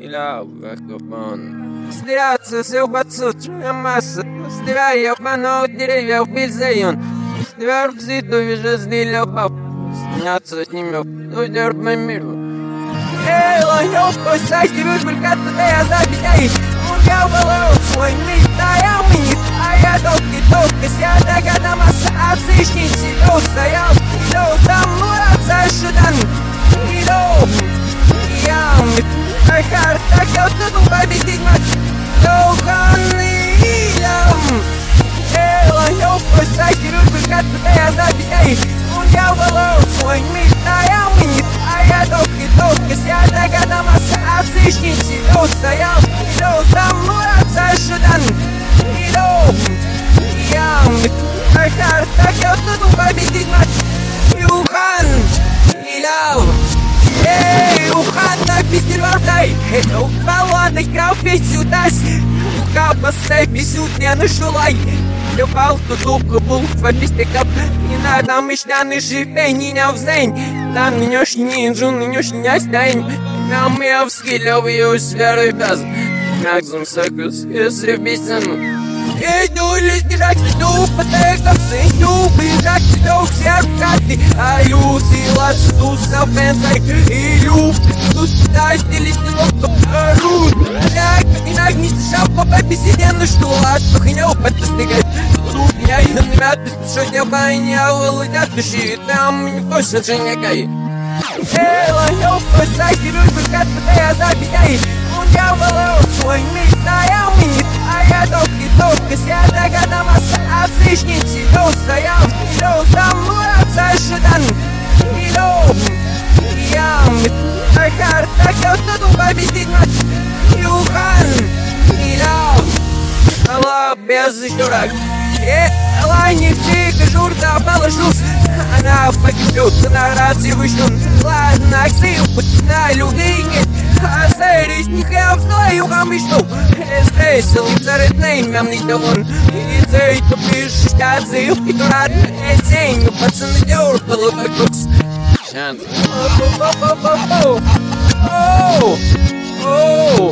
Стряться все подсучая масса, стряя панов деревьев бельзайон, стряр взиду вижезный любовь, сняться с ними, уйдер по миру. Эй, я спасай, тебе только туда я забираюсь, я волос свой мир, да я мне, а я долго сяда года масса, а сыщи сидел, стоял, иду, там мураться шудан, иду, я мне, так я тут победить мать. Я спасай, тебе только туда я забираюсь, я волос свой мир, да я мне, а я долго сяда года масса, а сыщи сидел, стоял, иду, там мураться шудан, иду, я мне, так я тут победить мать. Юхан, Иляв. Эй, ухан, так пиздец вартай. Это упала, крав писю тась. Ука постай, писю не нашулай. Любал тут луку был в пистекап. Не надо мышляны живей, не навзень. Там нёш не джун, нёш не остань. Нам я вскилёвую сферы без. Максим сакус, если бесен. Иду лишь держать, иду потекаться, иду бежать, иду всех карты. А сила стуса в пенсай, иду стуса стились неловко орут. Так, инак не слышал по беседе, ну что, аж похнёл подстигать. Тут я и на что я понял, вылетят души, там никто же не гай. Эй, лоёв, постай, тебе только туда я забираюсь. Я волос свой мир, да я мне, а я долго сяда года масса, а сыщи сидел, стоял, иду, там мураться шудан, иду, я мне, так я тут победить мать. Юхан, Иляв, алла без дурак. Лайник тихо журда положусь, она погибет на рации вышнун. Ладно, аксил, на людей нет, а сэрис не хэв твою хамишну. Эстрейсел, и царит неймям не довон. И цей тупишь, стязил, и дурат, эсенью, пацаны дёр, полупай кукс. Шанс. Оу, оу, оу.